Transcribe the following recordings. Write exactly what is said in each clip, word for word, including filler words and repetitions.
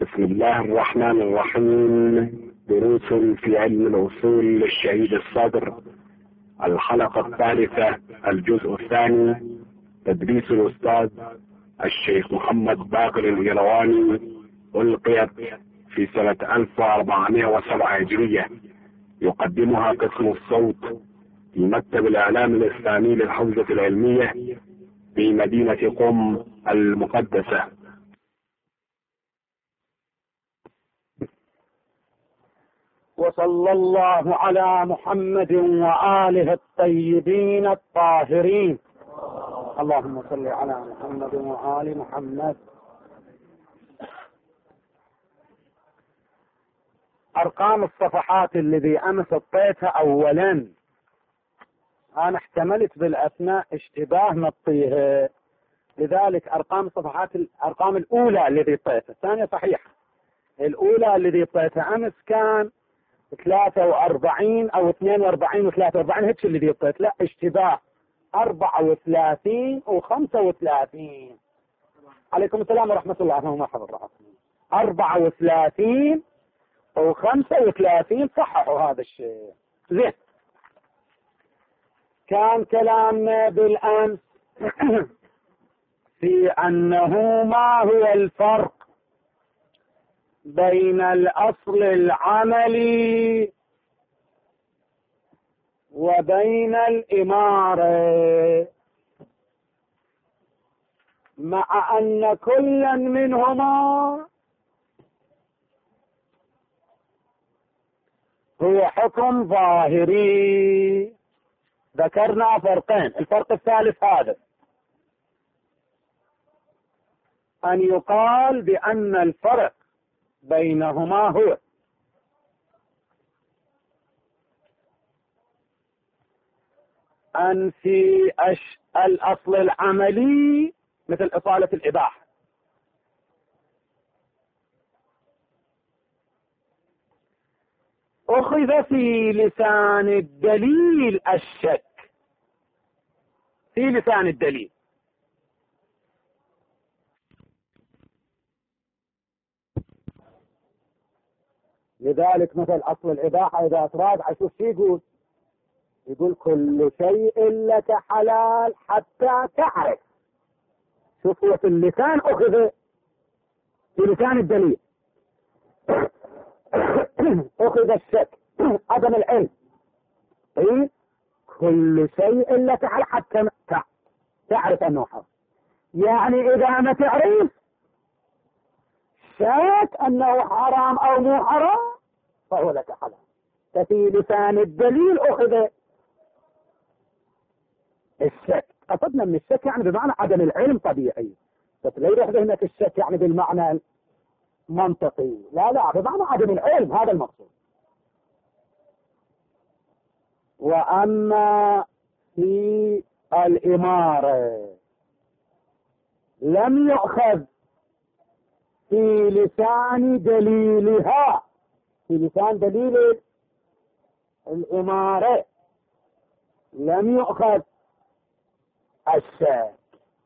بسم الله الرحمن الرحيم. دروس في علم الأصول للشهيد الصدر، الحلقة الثالثة، الجزء الثاني، تدريس الأستاذ الشيخ محمد باقر الإيرواني، ألقيت في سنة ألف وأربعمائة وسبعة هجرية. يقدمها قسم الصوت في مكتب الإعلام الإسلامي للحوزة العلمية في مدينة قم المقدسة. وصلى الله على محمد وآله الطيبين الطاهرين. اللهم صل على محمد وآل محمد. أرقام الصفحات الذي أمس اطيتها أولا أنا احتملت بالأثناء اشتباه نطيها، لذلك أرقام الصفحات الأرقام الأولى الذي اطيتها، الثانية صحيحة. الأولى الذي اطيتها أمس كان ثلاثة وأربعين أو اثنين وأربعين وثلاثة وأربعين، هيك اللي اطيت، لا اشتباه أربعة وثلاثين وخمسة وثلاثين. عليكم السلام ورحمة الله وبركاته. أربعة وثلاثين وخمسة وثلاثين، صححوا هذا الشيء. زين، كان كلامنا بالأمس في أنه ما هو الفرق بين الأصل العملي وبين الإمارة، مع أن كلا منهما هو حكم ظاهري. ذكرنا فرقين، الفرق الثالث هذا أن يقال بأن الفرق بينهما هو أن في أش... الأصل العملي مثل إطالة الإباحة أخذ في لسان الدليل الشك، في لسان الدليل. لذلك مثل أصل الإباحة إذا أتراد عشوف شي يقول يقول كل شيء لك حلال حتى تعرف. شوف، هو في اللسان أخذ في لسان الدليل أخذ الشك، عدم العلم. إيه؟ كل شيء لك حلال حتى تعرف أنه حرام، يعني إذا ما تعرف شك أنه حرام أو مو حرام فهو لك حلال. ففي لسان الدليل أخذ الشك. قصدنا من الشك يعني بمعنى عدم العلم طبيعي، بس لا يروح ذهنك الشك يعني بالمعنى المنطقي، لا لا، بمعنى عدم العلم، هذا المقصود. وأما في الإمارة لم يؤخذ في لسان دليلها، في لسان دليل الإمارة لم يؤخذ الشك.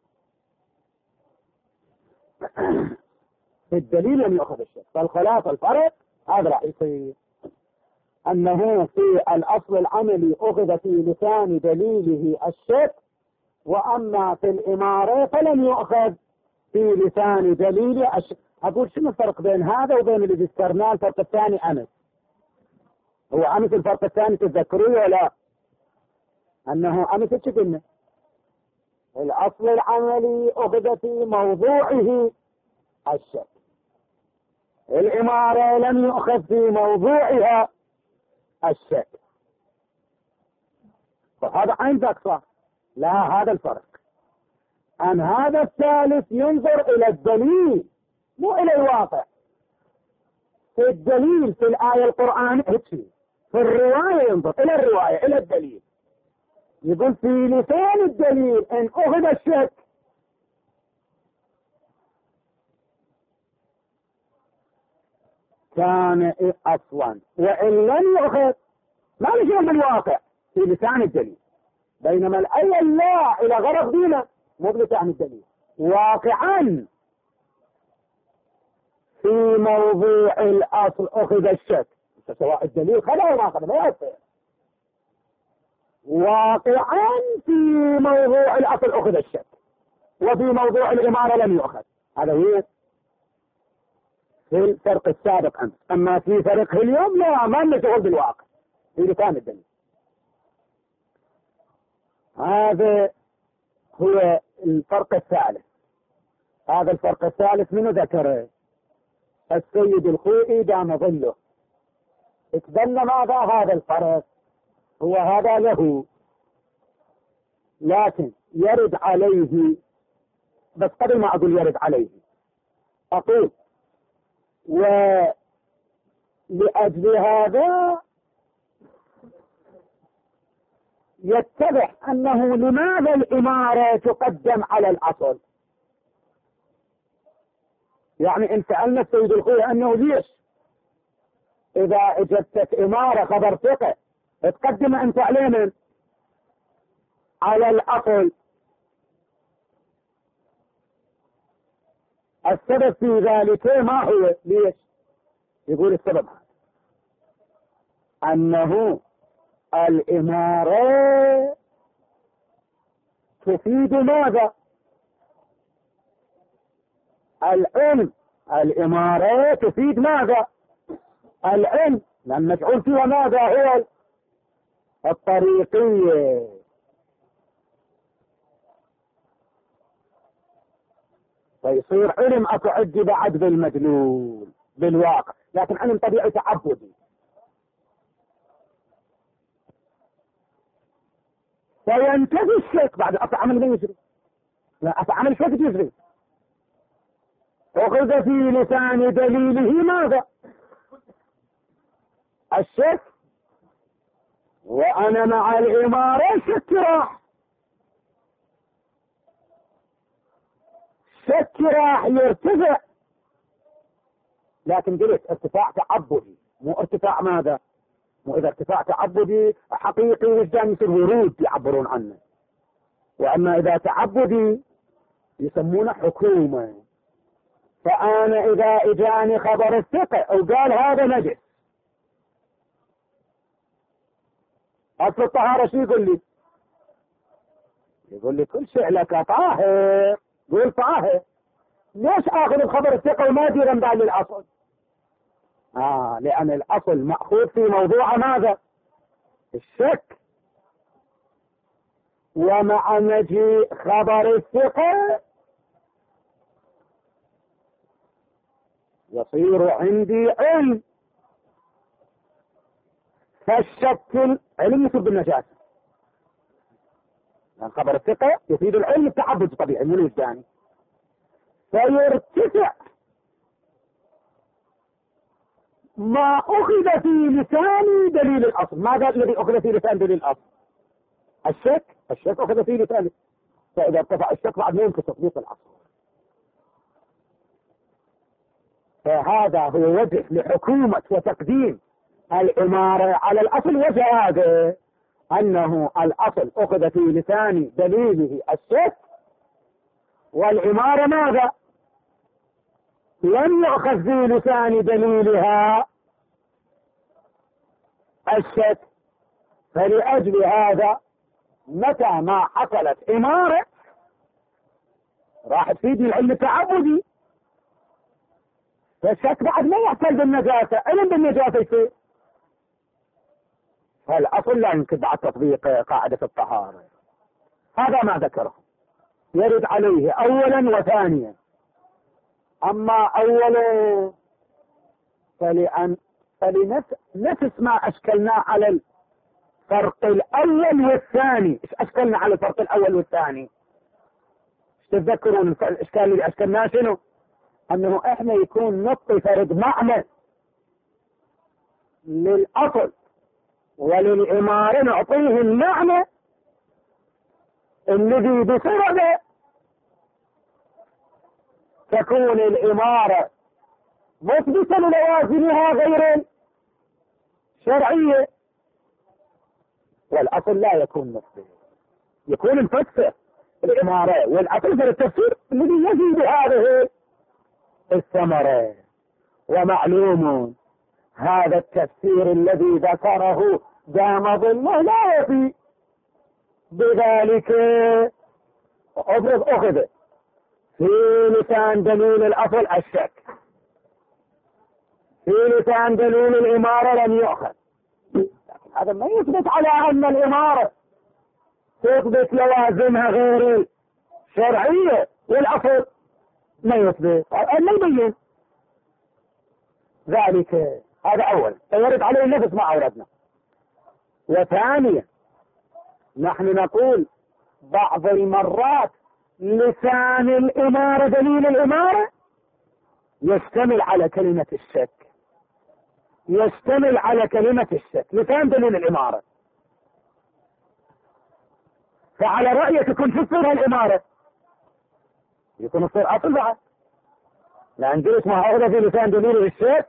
في الدليل لم يؤخذ الشك، فالخلاصة الفرق هذا راح يصير أنه في الأصل العملي أخذ في لسان دليله الشك، وأما في الإمارة فلم يؤخذ في لسان دليله الشك. أقول شنو الفرق بين هذا وبين اللي ذكرناه الفرق الثاني أمس؟ هو أمس الفرق الثاني تتذكروه ولا؟ أنه أمس ايش قلنا؟ الأصل العملي أخذ في موضوعه الشك، الإمارة لم يؤخذ في موضوعها الشك. فهذا عندك صح؟ لا، هذا الفرق. أن هذا الثالث ينظر إلى الدليل مو إلى الواقع. في الدليل في الآية القرآنية، في الرواية ينظر إلى الرواية إلى الدليل. يقول في لسان الدليل إن أخذ الشك كان أصلا، وإن لم يؤخذ ما له بالواقع في لسان الدليل. بينما الآية لا إلى غرض دينه مو بلسان الدليل، واقعا في موضوع الأصل أخذ الشك، سواء الدليل خلا وما أخذ ما يصير. واقعا في موضوع الأصل أخذ الشك، وفي موضوع الإمارة لم يؤخذ. هذا هو في الفرق السابق أمس. أما في فرقه اليوم لا، ما لنا شغل بالواقع، في لسان الدليل. هذا هو الفرق الثالث. هذا الفرق الثالث منه ذكره السيد الخوئي دام ظله. اتبنى ماذا هذا الفرق؟ هو هذا له، لكن يرد عليه، بس قبل ما أقول يرد عليه أقول ولأجل هذا يتضح أنه لماذا الإمارة تقدم على الأصل. يعني إن سألنا السيد الخوئي أنه ليش إذا اجتك إمارة خبر ثقة تقدم أنت علينا على الأصل؟ السبب في ذلك ما هو؟ ليش؟ يقول السبب هذا أنه الإمارة تفيد ماذا؟ العلم. الإمارة تفيد ماذا؟ العلم، لأن مفعول فيها ماذا هو؟ الطريقية. فيصير علم أتعد بعد بالمدلول بالواقع، لكن علم طبيعي تعبدي. فينتهي الشك بعد أصل عمل ما يجري، لا أصل عمل شك يجري. أخذ في لسان دليله ماذا؟ الشك. وأنا مع الإمارة شك راح، شك راح يرتفع، لكن قلت ارتفاع تعبدي مو ارتفاع ماذا؟ مو إذا ارتفاع تعبدي حقيقي وجدان يصير ورود يعبرون عنه، وأما إذا تعبدي يسمونه حكومة. فأنا إذا إجاني خبر الثقة أو قال هذا نجس، أصل الطهارة شو يقول لي؟ يقول لي كل شيء لك طاهر، قول طاهر. ليش آخذ الخبر الثقة وما أدير أنباع للأصل؟ آه لأن الأصل مأخوذ في موضوع ماذا؟ الشك. ومع مجيء خبر الثقة يصير عندي علم. فالشك علم يصير بالنجاسة، لأن خبر الثقة يفيد العلم التعبد الطبيعي من الوجداني. فيرتفع ما أخذ في لسان دليل الأصل. ماذا الذي أخذ في لسان دليل الأصل؟ الشك. الشك أخذ في لسان، فإذا ارتفع الشك بعد ما يمكن تطبيق الأصل. فهذا هو وجه لحكومة وتقديم الإمارة على الأصل. وجه هذا أنه الأصل أخذ في لسان دليله الشك، والإمارة ماذا؟ لم يأخذ في لسان دليلها الشك. فلأجل هذا متى ما حصلت إمارة راح تفيد العلم التعبدي، فالشك بعد ما يحصل بالنجاسة، علم بالنجاسة يصير. فالأصل لا يمكن بعد تطبيق قاعدة الطهارة. هذا ما ذكره، يرد عليه أولا وثانيا. أما أولا فلأن فلنفس ما أشكلنا على الفرق الأول والثاني. إيش أشكلنا على الفرق الأول والثاني؟ إيش تتذكرون الإشكال اللي أشكلناه شنو؟ أنه إحنا يكون نطي فرد معنى للأصل وللإمارة، نعطيه المعنى الذي بسببه تكون الإمارة مثبتة للوازمها غير شرعية، والأصل لا يكون مثبت، يكون مفسر الإمارة، والأصل في التفسير الذي يجي بهذه الثمرة. ومعلوم هذا التفسير الذي ذكره دام ظله لا يفي، بذلك أخذ في لسان دليل الأصل الشك، في لسان دليل الإمارة لم يؤخذ. لكن هذا ما يثبت على أن الإمارة تثبت لوازمها غير شرعية، والأصل ما يثبت، ما يبين ذلك. هذا أول فيرد عليه نفس ما أوردنا. وثانيا نحن نقول بعض المرات لسان الإمارة دليل الإمارة يشتمل على كلمة الشك، يشتمل على كلمة الشك لسان دليل الإمارة. فعلى رأيك يكون في الصيغة الإمارة يكون الصيغة أصل بعد، لأن جلس ما هذا في لسان دليل الشك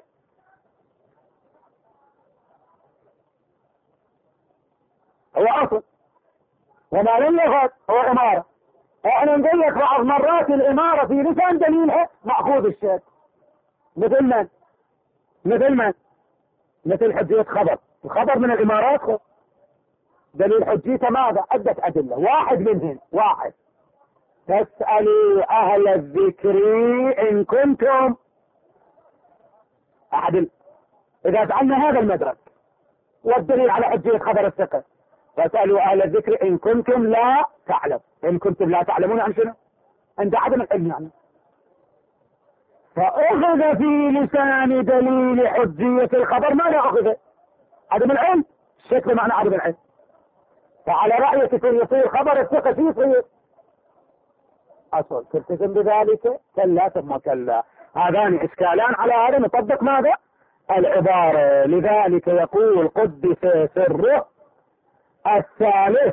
هو أصل، وما لم يغض هو إمارة. احنا نقول لك بعض مرات الإمارة في لسان دليلها مأخوذ الشك، مثل من؟ مثل من؟ مثل حجية خبر، الخبر من الإمارات خب. دليل حجيته ماذا؟ عدة أدلة، واحد منهم واحد فاسألوا أهل الذكر إن كنتم أحد. إذا فعلنا هذا المدرك والدليل على حجية خبر الثقة، فاسألوا أهل الذكر إن كنتم لا تعلم. إن كنتم لا تعلمون عن شنو؟ عند عدم العلم يعني. فأخذ في لسان دليل حجية الخبر ماذا أخذ؟ عدم العلم، الشك بمعنى عدم العلم. فعلى رأيك يكون يصير خبر الثقة فيه يصير أصل، تلتزم بذلك؟ كلا ثم كلا. هذان إشكالان على هذا نطبق ماذا؟ العبارة. لذلك يقول قدس سره الثالث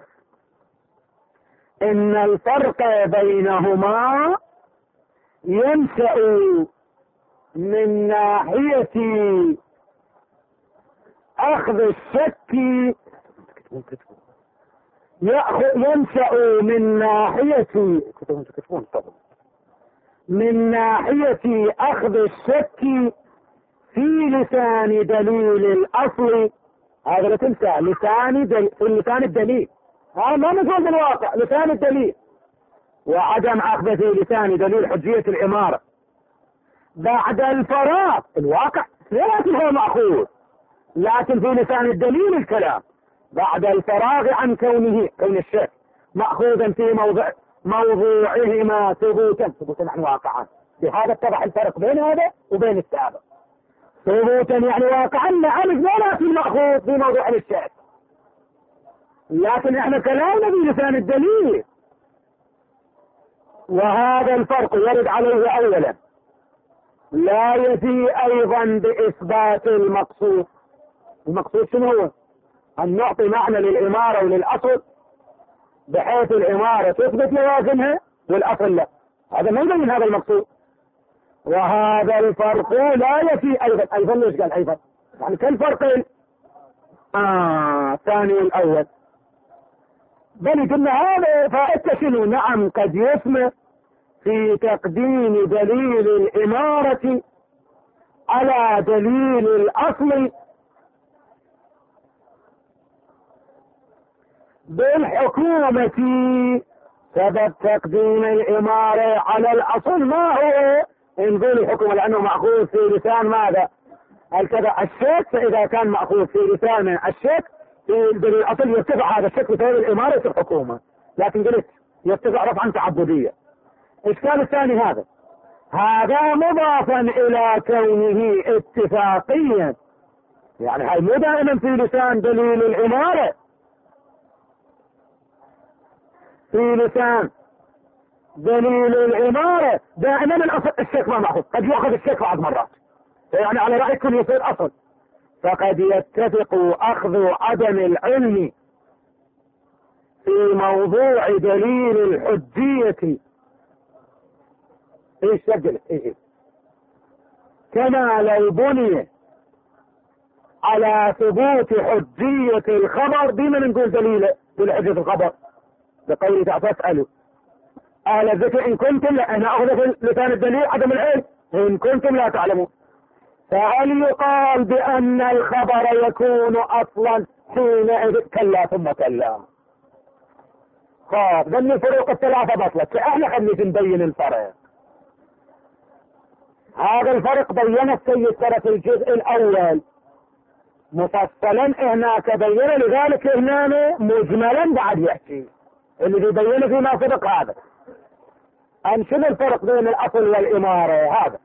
إن الفرق بينهما ينشأ من ناحية أخذ الشك، ينشأ من ناحية من ناحية أخذ الشك في لسان دليل الأصل. هذا لا تنسى لسان دل... في لسان الدليل، هذا ما نقول بالواقع لسان الدليل، وعدم أخذ في لسان دليل حجية الإمارة بعد الفراغ. الواقع لكن هو مأخوذ، لكن في لسان الدليل الكلام بعد الفراغ عن كونه كون الشك مأخوذا في موضع موضوعهما ثبوتا ثبوتا عن واقعا. بهذا اتضح الفرق بين هذا وبين السابق. ثبوتا يعني واقعا نعم، ولكن مأخوذ في موضوع الشك، لكن احنا كلامنا في لسان الدليل. وهذا الفرق يرد عليه اولا لا يفي ايضا باثبات المقصود. المقصود شنو هو؟ ان نعطي معنى للامارة وللاصل بحيث الامارة تثبت لوازمها والاصل لا. هذا ما يبين هذا المقصود. وهذا الفرق لا يفي ايضا. ايضا ليش قال ايضا؟ يعني كالفرقين اه ثاني الاول. بل قلنا هذا فائدة شنو؟ نعم قد يسمى في تقديم دليل الإمارة على دليل الأصل بالحكومة. سبب تقديم الإمارة على الأصل ما هو؟ نقول الحكومة لأنه مأخوذ في لسان ماذا؟ الكذا الشك، فإذا كان مأخوذ في لسان الشك في دليل الأصل يرتفع هذا الشك بسبب الإمارة في الحكومة. لكن قلت يرتفع رفعا تعبدية. الإشكال الثاني هذا هذا مضافا إلى كونه اتفاقيا، يعني هاي مو دائما في لسان دليل الإمارة، في لسان دليل الإمارة دائما الأصل الشك ما مأخوذ، قد يأخذ الشك بعض مرات، يعني على رأيكم يصير أصل. فقد يتفق أخذ عدم العلم في موضوع دليل الحجية ايش سجل ايه كما لو بني على ثبوت حجية الخبر بما نقول دليل بالحجة الخبر بقوله تعالى فاسألوا أهل الذكر إن كنتم لا. أنا أخذ في لسان الدليل عدم العلم إن كنتم لا تعلمون. فهل يقال بأن الخبر يكون أصلا حينئذ؟ كلا ثم كلا. خاب ذني فروق الثلاثة بطلت، احنا خلينا نبين الفرق. هذا الفرق بين السيد ترى في الجزء الأول مفصلا، هناك بين، لذلك هنا مجملا بعد يحكي اللي بيبين فيما سبق. هذا أن شنو الفرق بين الأصل والإمارة؟ هذا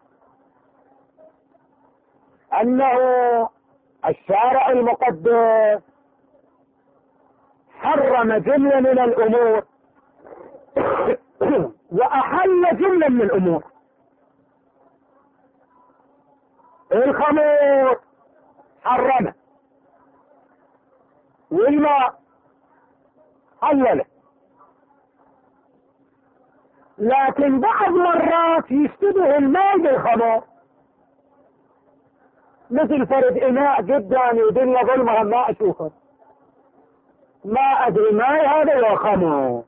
أنه الشارع المقدس حرم جملة من الأمور وأحل جملة من الأمور. الخمر حرمه والماء حلله، لكن بعض مرات يشتبه الماء بالخمر، مثل فرد إناء قدامي ودنيا ظلمها ما أشوفه، ما أدري ماء هذا يا خمر.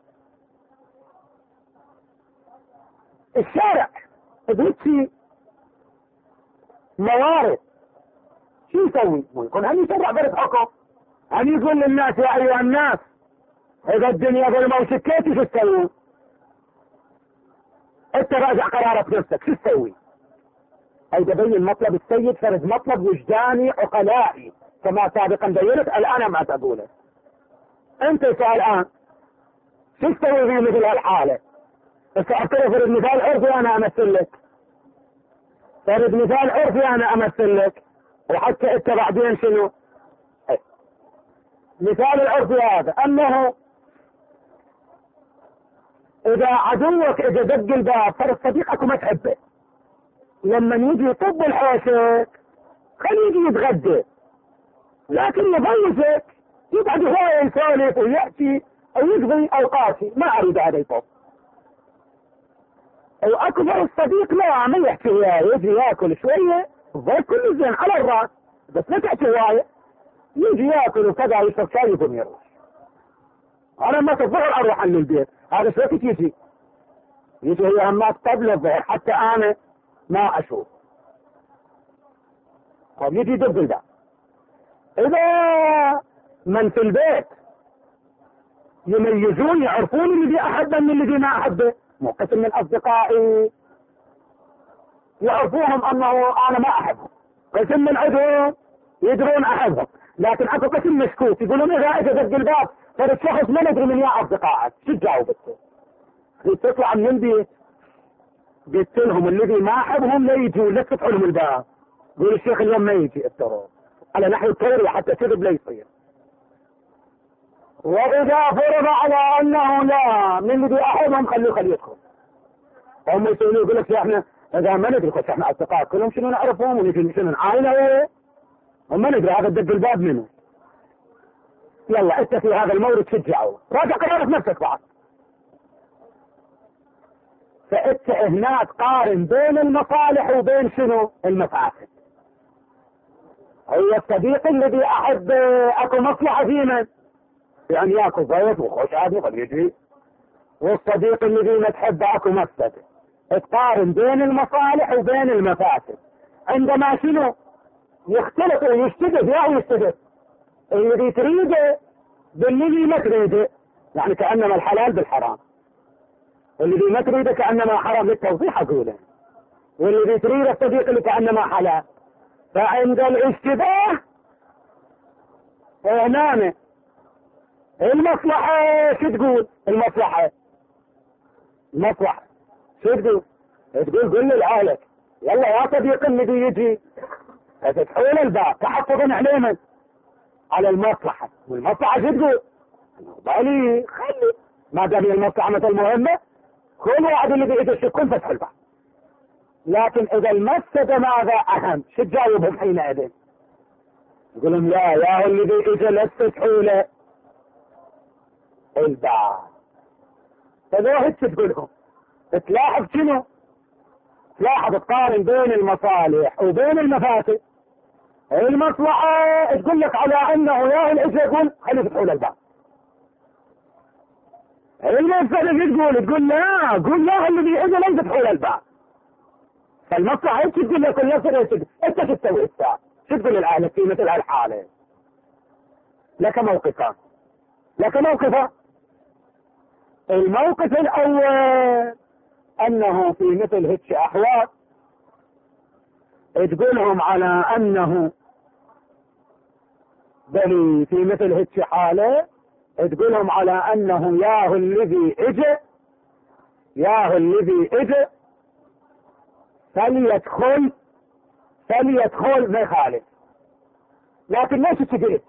الشارع بيتي موارد، شو يسوي؟ ممكن هم يشرع فرد حكم، هم يقول للناس يا أيها الناس إذا الدنيا ظلمة وسكيتي شو تسوي؟ أنت راجع قرارك نفسك شو تسوي؟ أي تبين مطلب السيد فرد مطلب وجداني عقلائي كما سابقا بينت، الآن ما تقوله. أنت سؤال الآن شو تسوي في مثل هالحالة؟ استعطيه فرد مثال عرفي أنا أمثل لك، فرد مثال عرفي أنا أمثل لك، وحتى أنت بعدين شنو؟ أي. مثال العرفي هذا أنه إذا عدوك إذا دق الباب فرد صديقك وما تحبه، لما يجي يطب الحوشك خليه يجي يتغدى، لكن يضيفك يقعد هو يسولف ويأتي أو يقضي أوقاتي، ما أريد هذا يطب. وأكبر الصديق لا ما يحكي وياه، يجي ياكل شوية الضيف كله زين على الرأس، بس لا تحكي وياه، يجي ياكل وكذا يشرب شاي يقوم يروح. أنا ما الظهر أروح عن البيت، هذا شو وقت يجي؟ يجي هي همات قبل الظهر حتى أنا ما أشوف. طب يجي يدق الباب، إذا من في البيت يميزون يعرفون اللي أحبه من اللي ما أحبه، مو قسم من أصدقائي يعرفوهم أنه أنا ما أحبهم، قسم من عدوهم يدرون أحبهم، لكن أكو قسم مشكوك يقولون إذا إذا دق الباب فرد شخص ما ندري من يا أصدقائك، شو تجاوب أنت؟ تطلع من البيت قلت لهم الذي ما أحبهم لا يجوا، لا تفتحوا لهم الباب، قول الشيخ اليوم ما يجي الترى على نحو التوري حتى كذب لا يصير. وإذا فرض على أنه لا من الذي أحبهم خلوه خليه يدخل، هم يسألون يقول لك احنا إذا ما ندري بس احنا أصدقاء كلهم شنو نعرفهم ونجي شنو نعاينه وما ندري هذا دق الباب منه. يلا انت في هذا المورد شجعوا، راجع قرارك نفسك بعد. فانت هناك قارن بين المصالح وبين شنو المفاسد. هو الصديق الذي احب اكو مصلحه في من؟ يعني ياكل ضيف وخش عادي قد يجي، والصديق الذي ما تحبه اكو مفسده. تقارن بين المصالح وبين المفاسد. عندما شنو يختلف ويشتبه يا يشتبه الذي تريده بالذي ما تريده، يعني كأنما الحلال بالحرام، والذي ما تريده كأنما حرام للتوضيح أقوله، والذي تريده الصديق اللي كأنما حلال. فعند الاشتباه هنا المصلحة شو تقول؟ المصلحة المصلحة شو تقول؟ تقول قل لأهلك يلا يا صديق الذي يجي فتحول الباب تحفظا عليه من؟ على المصلحة، والمصلحة شو تقول؟ بالي خلي ما دام المصلحة مثل مهمة كل واحد اللي بيجي يشكون فتح الباب. لكن إذا المفسدة ماذا أهم؟ شو تجاوبهم حينئذ؟ يقول لهم لا يا اللي بيجي لا تفتحوا له الباب. فذوهد تقول لهم تلاحظ شنو؟ تلاحظ تقارن بين المصالح وبين المفاسد. المصلحة تقول لك على انه يا العز يقول خلي يفتحوا له الباب. المفسدة تقول تقول لا قول لا الذي اذا لا يفتحوا له الباب. فالمصلحة انت تقول لك كل نفسك انت شو تسوي الساعة؟ شو تقول لأهلك في مثل هالحالة؟ لك موقفان لك موقفان الموقف الأول أنه في مثل هيك أحوال تقولهم على أنه بل في مثل هيك حالة تقولهم على أنه ياهو الذي اجى ياهو الذي اجى فليدخل فليدخل ما يخالف. لكن ليش تقلت؟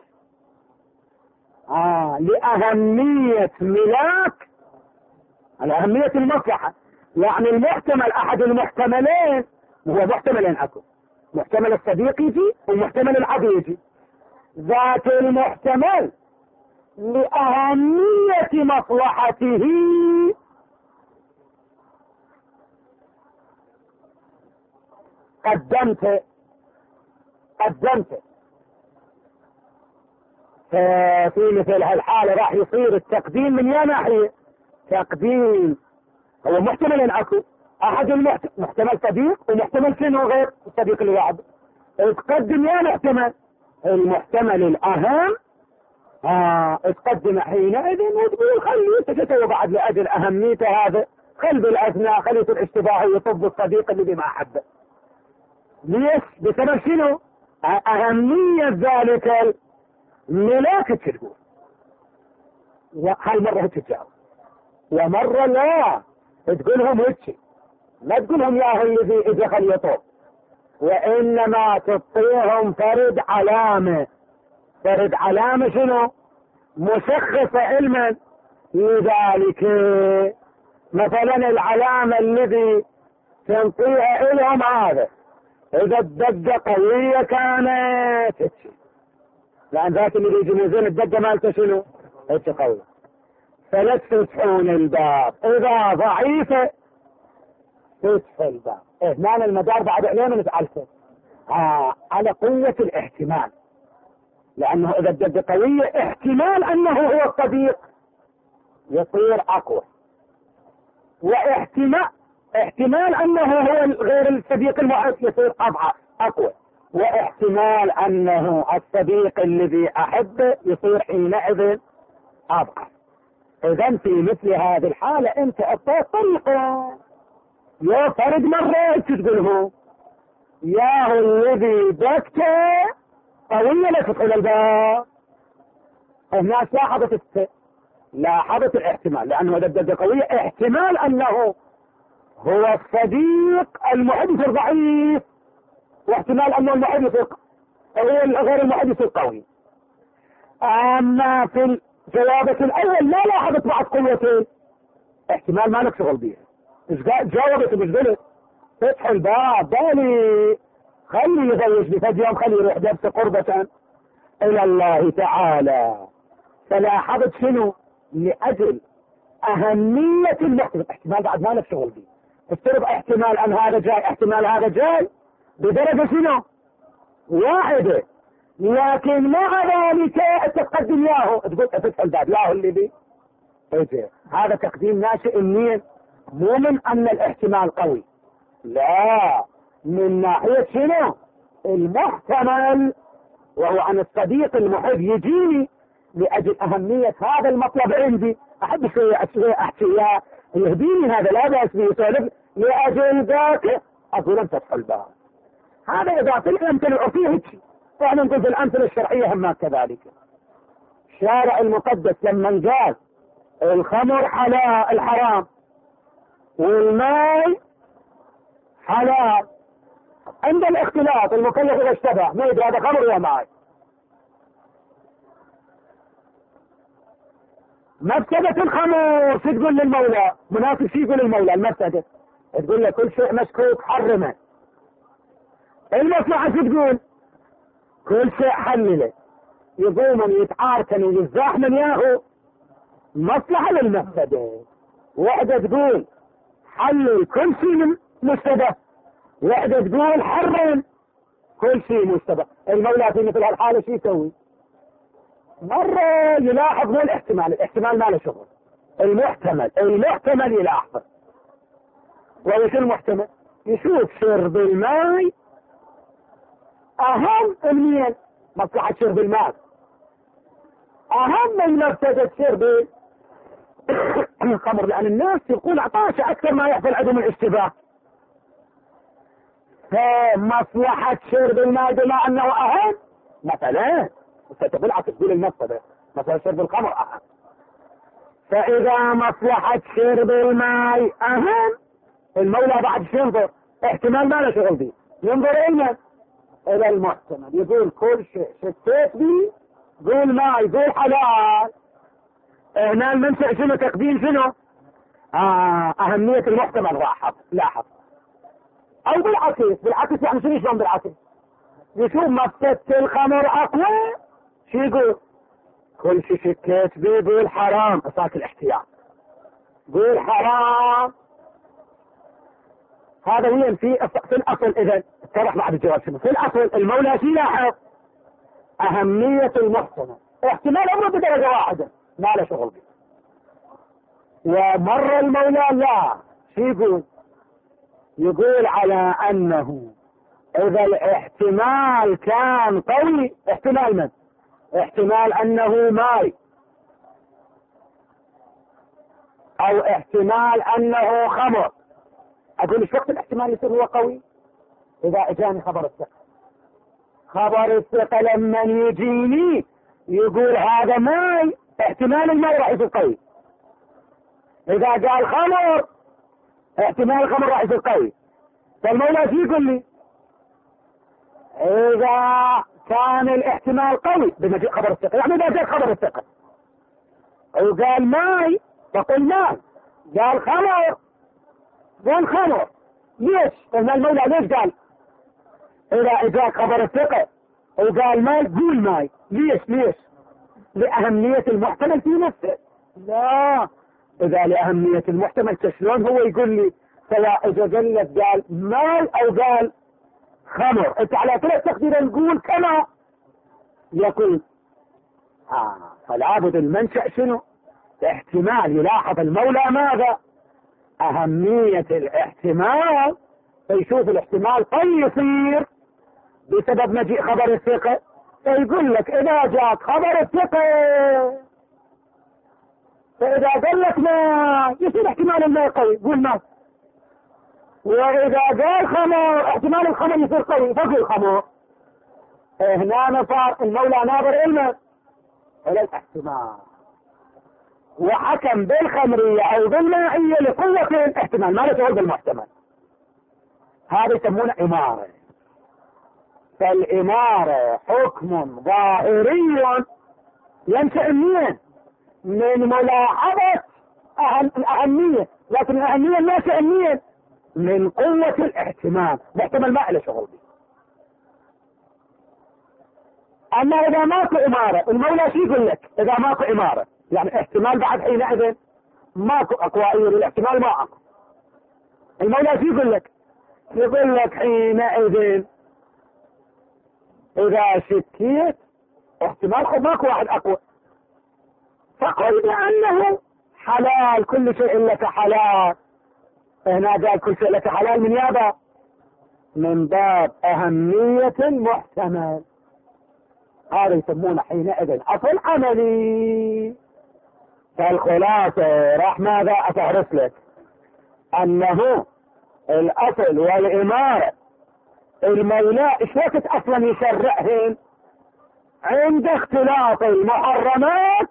آه لأهمية ملاك لأهمية المصلحة. يعني المحتمل أحد المحتملين هو محتملين أكو محتمل الصديق يجي ومحتمل العدو يجي. ذات المحتمل لأهمية مصلحته قدمت قدمت في مثل هالحالة راح يصير التقديم من يا ناحية. تقديم هو محتمل اكو احد المحتمل صديق ومحتمل شنو غير الصديق اللي بعده. تقدم يا محتمل المحتمل الاهم اه تقدم حينئذ وتقول خلي تتسوى بعد لاجل اهميته هذا خل بالاثناء خلي الاشتباه يطب الصديق اللي بما احبه. ليش؟ بسبب شنو؟ اهمية ذلك الملاك تقول. هالمرة تتجاوب ومرة لا تقولهم هيك ما تقولهم ياهو الذي اجى خلي يطوب وانما تعطيهم فرد علامة. فرد علامة شنو؟ مشخصة علما لذلك. مثلا العلامة الذي تنطيها لهم هذا اذا الدقة قوية كانت هيك لان ذاك اللي يجمزون الدقة مالته شنو؟ هيك قوية. فلا تفتحون الباب اذا ضعيفة فتح الباب. هنا المدار بعد علينا نتعلفه آه على قوة الاحتمال. لانه اذا الدقة قوية احتمال انه هو الصديق يصير اقوى واحتمال احتمال انه هو غير الصديق المحب يصير اضعف اقوى واحتمال انه الصديق الذي احبه يصير حينئذ اضعف. اذا في مثل هذه الحالة انت اعطيت طريقة يا فرد مرة تقوله ياهو الذي دكته قوية لا تدخل الباب. الناس لاحظت الت... لاحظت الاحتمال لانه اذا الدقة قوية احتمال انه هو الصديق المحب يصير ضعيف واحتمال انه المحب يصير هو غير المحب يصير قوي. اما في الجوابة الاول ما لاحظت بعض قوتين احتمال ما لك شغل بيها. جاوبت مش قلت فتح الباب بالي خلي يزوج بفد يوم خلي يروح درس قربة الى الله تعالى. فلاحظت شنو؟ لاجل اهمية المحتمل احتمال بعد ما لك شغل بيه. افترض احتمال ان هذا جاي احتمال هذا جاي بدرجة شنو؟ واحدة لكن مع ذلك تقدم ياهو تقول فتح الباب ياهو اللي بي ايه هذا تقديم ناشئ منين؟ مو من ان الاحتمال قوي لا من ناحية شنو؟ المحتمل وهو عن الصديق المحب يجيني لاجل اهمية هذا المطلب عندي احب شوية احكي اياه يهديني هذا لا بأس به يسولف لاجل ذاك اقول انت فتح الباب. هذا اذا في الامثله العرفيه هيك فاحنا نقول في الامثله الشرعيه هم كذلك. الشارع المقدس لما قال الخمر حلال الحرام والماء حلال عند الاختلاط المكلف اذا اشتبه ما يدري هذا خمر ولا ماء مفسدة الخمر شو تقول للمولى؟ مناسب شو يقول للمولى المفسدة؟ تقول له كل شيء مشكوك حرمه. المصلحة شو تقول؟ كل شيء حلله. يضومن يتعاركن ويزاحمن ياهو مصلحة للمفسدة. وحدة تقول حلل كل شيء مشتبه وحدة تقول حرم كل شيء مشتبه. المولى في مثل هالحالة شو يسوي؟ مرة يلاحظ مو الاحتمال الاحتمال ما له شغل المحتمل المحتمل يلاحظ. وهو شو المحتمل؟ يشوف شرب الماء اهم منين مصلحة شرب الماء، اهم من مفسدة شرب الخمر، لان الناس يقول عطاشة اكثر ما يحصل عندهم الاشتباه. فمصلحة شرب الماء بما انه اهم مثلا تقول تقول المفسدة مثلا شرب الخمر اهم، فاذا مصلحة شرب الماء اهم المولى بعد شو ينظر؟ احتمال ما له شغل به، ينظر الى الى المحتمل، يقول كل شيء شكيت به قول ماء قول حلال. هنا المنشأ شنو؟ تقديم شنو؟ آه اهمية المحتمل لاحظ لاحظ او بالعكس، بالعكس يعني شنو يشلون بالعكس؟ يشوف مفسدة الخمر اقوى شو يقول؟ كل شيء شكيت به قول حرام، اساس الاحتياط قول حرام. هذا وين في في الاصل اذا اتضح بعد الجواب شنو؟ في الاصل المولى شي لاحظ اهمية المحتمل، احتمال امره بدرجة واحدة ما له شغل به. ومر المولى لا شو يقول؟ يقول على انه اذا الاحتمال كان قوي، احتمال من؟ احتمال انه ماء او احتمال انه خمر، اقول ايش وقت الاحتمال يصير هو قوي؟ اذا اجاني خبر الثقة، خبر الثقة لما يجيني يقول هذا ماء، احتمال الماء راح يصير قوي. اذا قال خمر احتمال الخمر راح يصير قوي. فالمولى شو يقول لي؟ اذا كان الاحتمال قوي بمجيء خبر الثقة، يعني اذا جاء خبر الثقة وقال ماء بقول ماء، قال خمر قال خمر. ليش؟ قلنا المولى ليش قال اذا اجاك خبر الثقة وقال ماء قول ماء؟ ليش ليش؟ لأهمية المحتمل في نفسه. لا، إذا لأهمية المحتمل شلون هو يقول لي سواء إذا قلت قال ماء أو قال خمر، أنت على ثلاث تقدير نقول كما يقول. آه فلا بد المنشأ شنو؟ احتمال. يلاحظ المولى ماذا؟ أهمية الاحتمال، فيشوف الاحتمال قد يصير بسبب مجيء خبر الثقة، فيقول لك إذا جاءت خبر الثقة فإذا قال لك ما يصير احتمال الماء قوي قول ما، وإذا قال خمر احتمال الخمر يصير قوي فقل خمر. هنا صار المولى ناظر إلنا إلى الاحتمال، وحكم بالخمرية أو بالمائية لقوة الاحتمال ما له شغل بالمحتمل. هذا يسمونه إمارة. فالإمارة حكم ظاهري ينشأ منين؟ من ملاحظة أهم الأهمية، لكن الأهمية ناشئة منين؟ من قوة الاحتمال، محتمل ما له شغل به. أما إذا ماكو إمارة المولى شو يقول لك؟ إذا ماكو إمارة يعني احتمال بعد حينئذ ماكو أقوائية للاحتمال ما أقوى. المولى شو يقول لك؟ يقول لك حينئذ إذا شكيت احتمال ماكو واحد أقوى، فقل بأنه حلال كل شيء لك حلال. هنا قال كل شيء لك حلال من يابا من باب أهمية المحتمل. هذا يسمونه حينئذ أصل عملي. فالخلاصة راح ماذا أتعرف لك؟ أنه الأصل والإمارة المولى ايش وقت اصلا يشرعهن؟ عند اختلاط المحرمات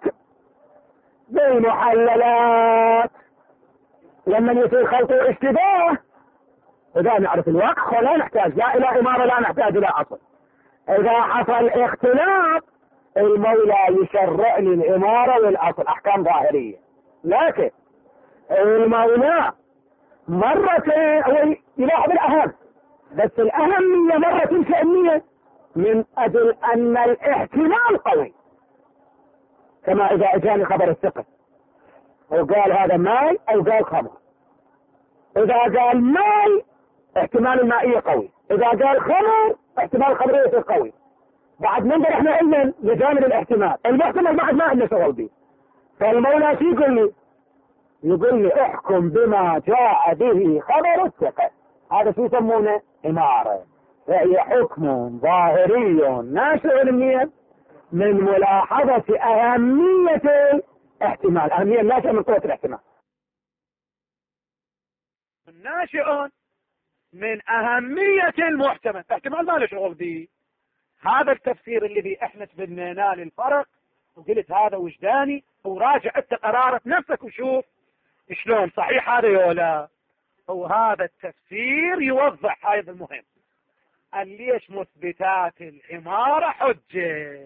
بالمحللات، لما يصير خلط اشتباه. اذا نعرف الواقع لا نحتاج لا الى امارة لا نحتاج الى اصل. اذا حصل اختلاط المولى يشرع لي الامارة والاصل احكام ظاهرية، لكن المولى مرتين هو يلاحظ الاهم، بس الأهمية مرة تنشأ النية من أجل أن الاحتمال قوي. كما إذا أجاني خبر الثقة وقال هذا ماء أو قال خمر، إذا قال ماء احتمال المائية قوي، إذا قال خمر احتمال الخمرية يصير قوي. بعد ننظر احنا علما لجانب الاحتمال، المحتمل بعد ما عندنا شغل به. فالمولى شو يقول لي؟ يقول لي احكم بما جاء به خبر الثقة. هذا شو يسمونه؟ إمارة. وهي حكم ظاهري ناشئ منين؟ من ملاحظة أهمية الاحتمال. أهمية الناشئة من قوة الاحتمال. ناشئ من أهمية المحتمل. احتمال ما له شغل به. هذا التفسير الذي احنا تبنيناه للفرق وقلت هذا وجداني، وراجع انت قرارة نفسك وشوف شلون صحيح هذا ولا. وهذا التفسير يوضح هذا المهم. قال ليش مثبتات الإمارة حجة؟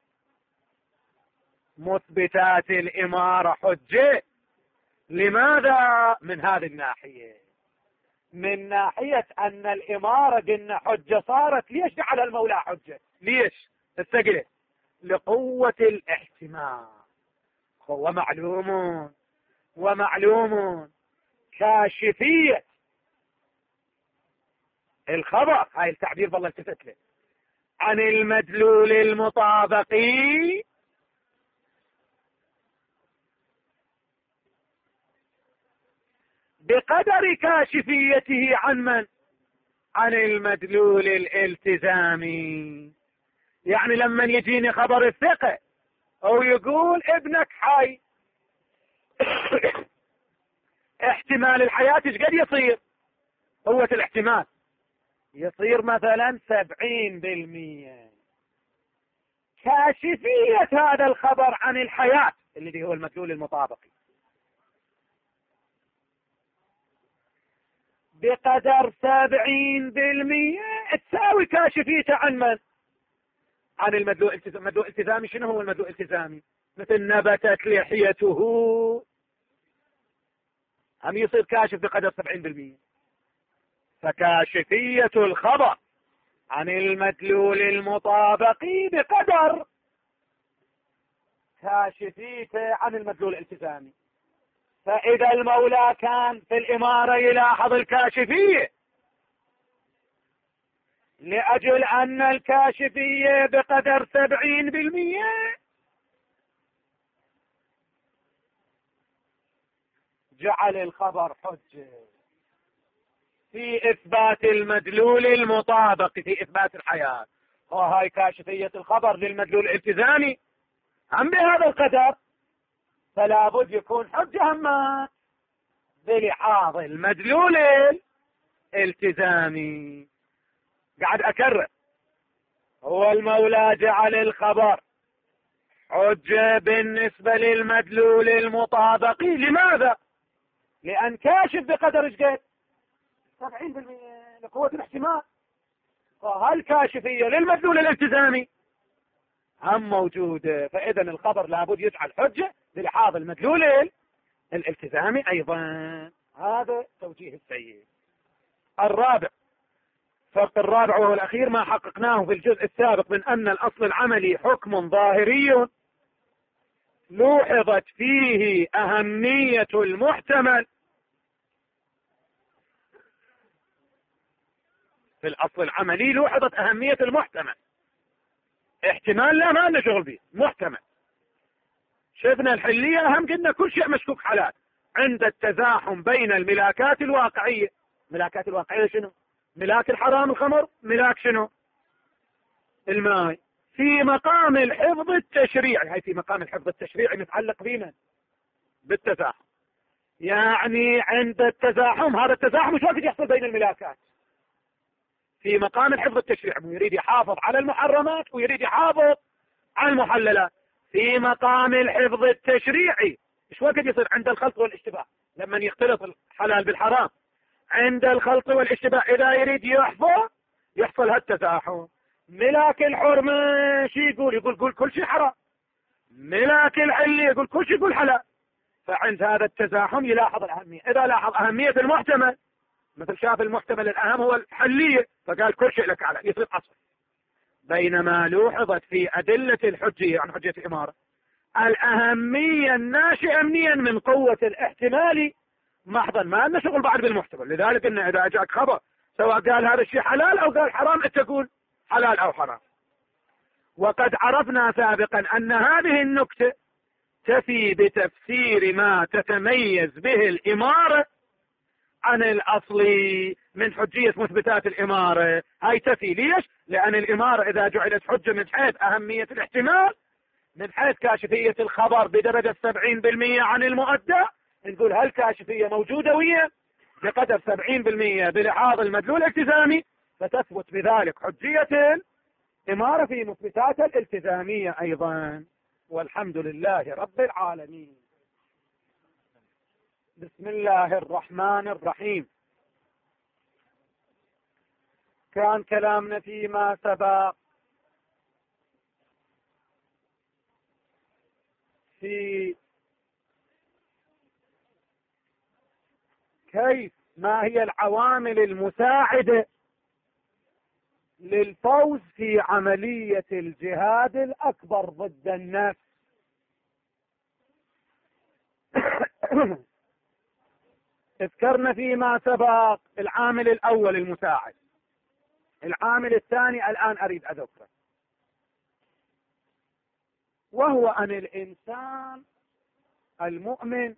مثبتات الإمارة حجة لماذا؟ من هذه الناحية، من ناحية أن الإمارة قلنا حجة صارت. ليش جعل المولى حجة؟ ليش استقل؟ لقوة الاحتمال. هو معلوم ومعلوم كاشفية الخبر، هاي التعبير بالله التفت له، عن المدلول المطابقي بقدر كاشفيته عن من؟ عن المدلول الالتزامي. يعني لما يجيني خبر الثقة او يقول ابنك حي احتمال الحياة ايش قد يصير؟ قوة الاحتمال يصير مثلا سبعين بالمية. كاشفية هذا الخبر عن الحياة الذي هو المدلول المطابقي بقدر سبعين بالمية تساوي كاشفيته عن من؟ عن المدلول الالتزامي. المدلول الالتزامي شنو هو المدلول الالتزامي؟ مثل نبتت لحيته، هم يصير كاشف بقدر سبعين بالمية. فكاشفية الخبر عن المدلول المطابقي بقدر كاشفيته عن المدلول الالتزامي. فإذا المولى كان في الإمارة يلاحظ الكاشفية لأجل أن الكاشفية بقدر سبعين بالمية، جعل الخبر حجة في إثبات المدلول المطابق في إثبات الحياة. وهاي كاشفية الخبر للمدلول الالتزامي هم بهذا القدر، فلا بد يكون حجة هم بلحاظ المدلول الالتزامي. قاعد أكرر، هو المولى جعل الخبر حجة بالنسبة للمدلول المطابقي. لماذا؟ لأن كاشف بقدر ايش قد؟ سبعين بالمية لقوة الاحتمال. فهالكاشفية للمدلول الالتزامي هم موجودة، فإذا الخبر لابد يجعل حجة بلحاظ المدلول الالتزامي أيضا. هذا توجيه السيد. الرابع، الفرق الرابع وهو الأخير ما حققناه في الجزء السابق من أن الأصل العملي حكم ظاهري لوحظت فيه أهمية المحتمل. في الأصل العملي لوحظت أهمية المحتمل. احتمال لا ما لنا شغل به، محتمل. شفنا الحلية هم قلنا كل شيء مشكوك حالات عند التزاحم بين الملاكات الواقعية. ملاكات الواقعية شنو؟ ملاك الحرام الخمر، ملاك شنو؟ الماء. في مقام الحفظ التشريعي، هاي في مقام الحفظ التشريعي متعلق بينا بالتزاحم. يعني عند التزاحم، هذا التزاحم مش وقت يحصل بين الملاكات. في مقام الحفظ التشريعي يريد يحافظ على المحرمات ويريد يحافظ على المحللات. في مقام الحفظ التشريعي ايش وقت يصير؟ عند الخلط والاشتباه، لما يختلط الحلال بالحرام. عند الخلط والاشتباه اذا يريد يحفظ يحصل هالتزاحم. ملاك الحرمة شي يقول؟ يقول قول كل شيء حرام. ملاك الحل يقول كل شيء يقول حلال. فعند هذا التزاحم يلاحظ الأهمية. إذا لاحظ أهمية المحتمل، مثل شاف المحتمل الأهم هو الحلية فقال كل شيء لك على، يصير أصل. بينما لوحظت في أدلة الحجية عن حجية الإمارة الأهمية الناشئة منيا من قوة الاحتمال محضا، ما لنا شغل بعد بالمحتمل. لذلك إن إذا جاءك خبر سواء قال هذا الشيء حلال أو قال حرام أنت تقول حلال أو حرام. وقد عرفنا سابقا أن هذه النكتة تفي بتفسير ما تتميز به الإمارة عن الأصلي من حجية مثبتات الإمارة. هاي تفي ليش؟ لأن الإمارة إذا جعلت حجة من حيث أهمية الاحتمال، من حيث كاشفية الخبر بدرجة سبعين بالمئة عن المؤدى، نقول هالكاشفية موجودة ويا بقدر سبعين بالمئة بلحاظ المدلول الالتزامي، فتثبت بذلك حجية الإمارة في مثبتات الالتزامية أيضا. والحمد لله رب العالمين. بسم الله الرحمن الرحيم. كان كلامنا فيما سبق في كيف ما هي العوامل المساعدة للفوز في عملية الجهاد الأكبر ضد النفس. اذكرنا فيما سبق العامل الأول المساعد. العامل الثاني الآن أريد أذكره، وهو أن الإنسان المؤمن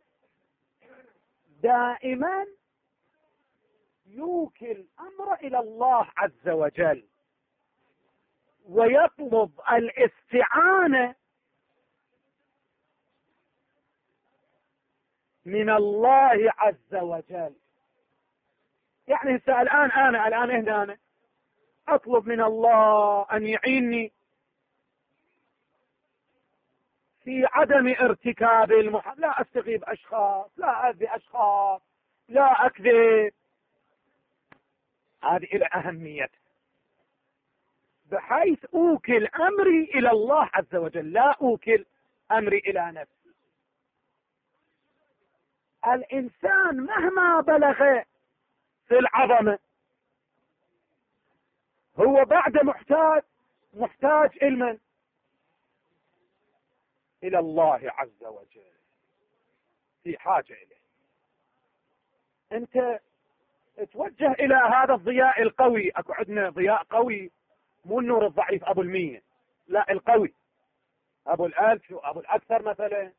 دائما يوكل الأمر إلى الله عز وجل، ويطلب الاستعانة من الله عز وجل. يعني هسه الآن أنا الآن هنا أنا أطلب من الله أن يعيني في عدم ارتكاب المحرم، لا أستغيب أشخاص، لا أذي أشخاص، لا أكذب. هذه إلى أهمية، بحيث أوكل أمري إلى الله عز وجل، لا أوكل أمري إلى نفسي. الإنسان مهما بلغ في العظمة هو بعد محتاج محتاج إلى إلى الله عز وجل، في حاجة إليه. أنت توجه إلى هذا الضياء القوي. أكو عندنا ضياء قوي، مو النور الضعيف أبو المية، لا القوي، أبو الألف وأبو الأكثر مثلا.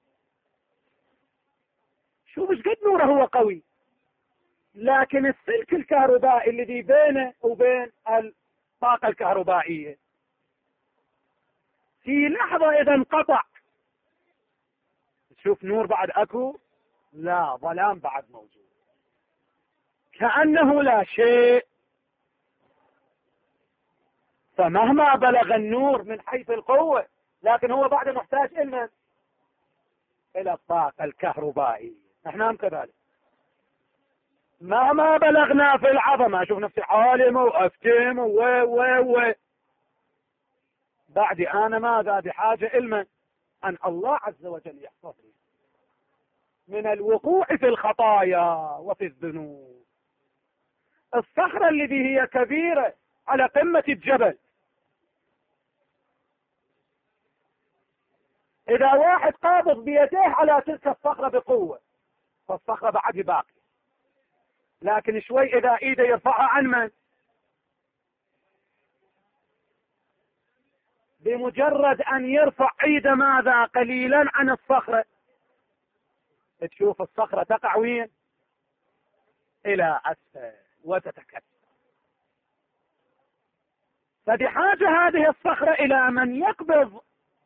شوف ايش قد نوره هو قوي، لكن السلك الكهربائي الذي بينه وبين الطاقة الكهربائية في لحظة إذا انقطع، تشوف نور بعد أكو؟ لا، ظلام بعد موجود، كأنه لا شيء. فمهما بلغ النور من حيث القوة، لكن هو بعد محتاج إلنا إلى الطاقة الكهربائية. نحن هم كذلك، مهما بلغنا في العظمة، أشوف نفسي عالم وأفتم و و و بعد أنا ماذا؟ بحاجة إلما أن الله عز وجل يحفظني من الوقوع في الخطايا وفي الذنوب. الصخرة التي هي كبيرة على قمة الجبل، إذا واحد قابض بيديه على تلك الصخرة بقوة، فالصخرة بعد باقي، لكن شوي إذا إيده يرفعها عن من؟ بمجرد أن يرفع إيده ماذا؟ قليلا عن الصخرة، تشوف الصخرة تقع وين؟ إلى أسفل وتتكسر. فبحاجة هذه الصخرة إلى من يقبض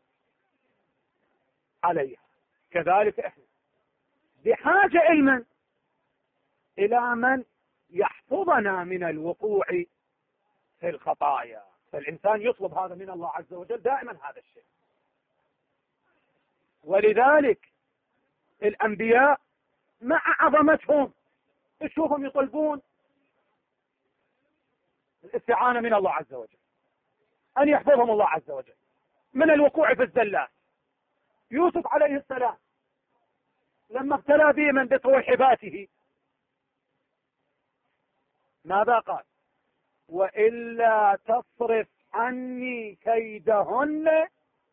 عليها. كذلك إحنا بحاجة إلى إلى من يحفظنا من الوقوع في الخطايا. فالإنسان يطلب هذا من الله عز وجل دائما، هذا الشيء. ولذلك الأنبياء مع عظمتهم تشوفهم يطلبون الاستعانة من الله عز وجل، أن يحفظهم الله عز وجل من الوقوع في الزلات. يوسف عليه السلام لما ابتلى بمن بصوحباته ماذا قال؟ وإلا تصرف عني كيدهن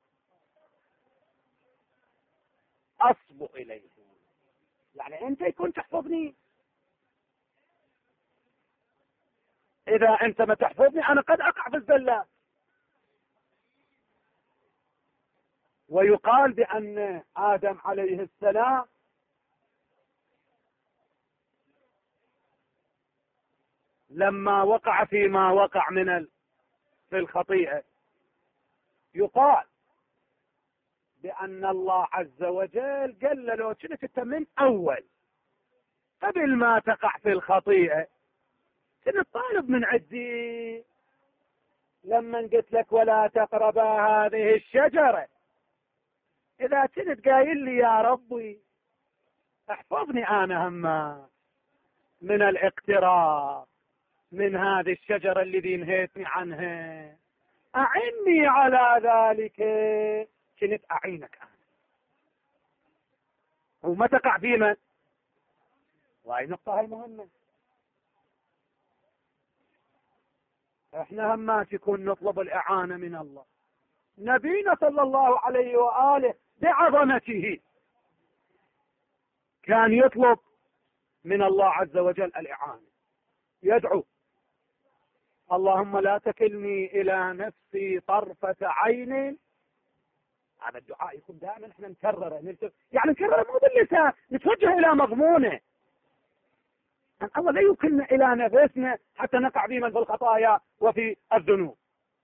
أصب إليهم. يعني أنت يكون تحفظني، إذا أنت ما تحفظني أنا قد أقع في الزلات. ويقال بأن آدم عليه السلام لما وقع فيما وقع من ال... في الخطيئة، يقال بأن الله عز وجل قال له لو كنت انت من أول قبل ما تقع في الخطيئة كنت طالب من عندي لما قلت لك ولا تقربا هذه الشجرة، إذا كنت قايل لي يا ربي احفظني أنا هما من الاقتراب من هذه الشجرة الذي نهيتني عنها، أعني على ذلك، كنت أعينك أنا وما تقع في من. وهي نقطة هاي مهمة. احنا همات يكون نطلب الإعانة من الله. نبينا صلى الله عليه وآله بعظمته كان يطلب من الله عز وجل الإعانة، يدعو اللهم لا تكلني إلى نفسي طرفة عين. هذا الدعاء يكون دائما احنا نكرره، يعني نكرره مو باللسان، نتوجه إلى مضمونه. أن الله لا يكلنا إلى نفسنا حتى نقع في من في الخطايا وفي الذنوب.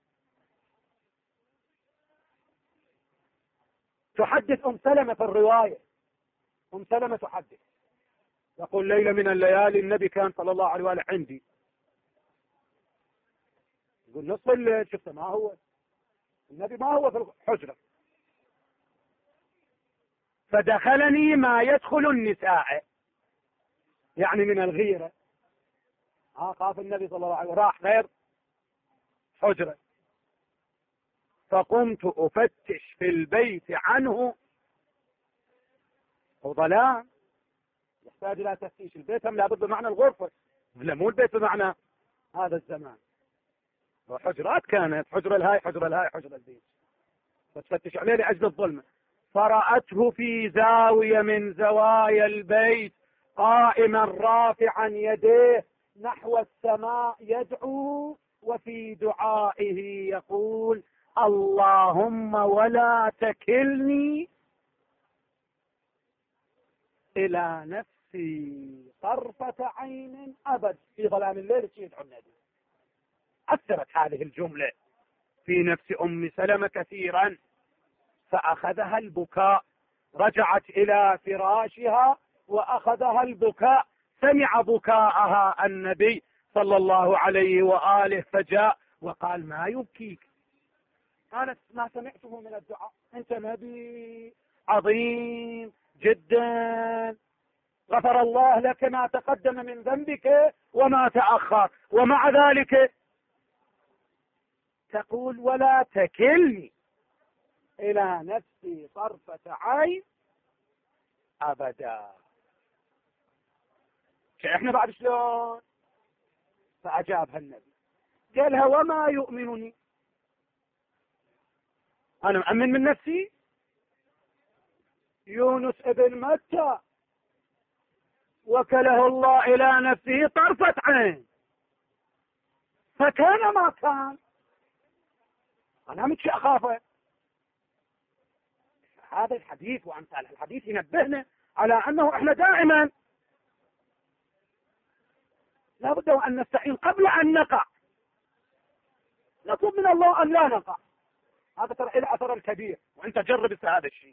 تحدث أم سلمة في الرواية، أم سلمة تحدث يقول ليلة من الليالي النبي كان صلى الله عليه وآله عندي، يقول نصف الليل شفته ما هو النبي، ما هو في الحجرة، فدخلني ما يدخل النساء، يعني من الغيرة. ها خاف النبي صلى الله عليه وسلم راح غير حجرة، فقمت أفتش في البيت عنه، وظلام يحتاج إلى تفتيش. البيت هم لابد بمعنى الغرفة، لا مو البيت بمعنى هذا الزمان. وحجرات كانت، حجرة الهاي حجرة الهاي حجرة البيت، فتفتش عليه لأجل الظلمة. فرأته في زاوية من زوايا البيت قائما رافعا يديه نحو السماء يدعو، وفي دعائه يقول اللهم ولا تكلني إلى نفسي طرفة عين أبد. في ظلام الليل يدعو النبي. أثرت هذه الجملة في نفس أم سلمة كثيرا، فأخذها البكاء، رجعت إلى فراشها وأخذها البكاء. سمع بكاءها النبي صلى الله عليه وآله فجاء وقال ما يبكيك؟ قالت ما سمعته من الدعاء، أنت نبي عظيم جدا، غفر الله لك ما تقدم من ذنبك وما تأخر، ومع ذلك تقول ولا تكلني إلى نفسي طرفة عين أبدا. احنا بعد شلون؟ فأجابها النبي قالها وما يؤمنني، أنا مأمن من نفسي. يونس ابن متى وكله الله إلى نفسه طرفة عين فكان ما كان، أنا مش أخافه. هذا الحديث وأمثال الحديث ينبهنا على أنه إحنا دائما لابد أن نستعين قبل أن نقع، نطلب من الله أن لا نقع. هذا ترى إلى أثر الكبير، وأنت جرب هذا الشيء.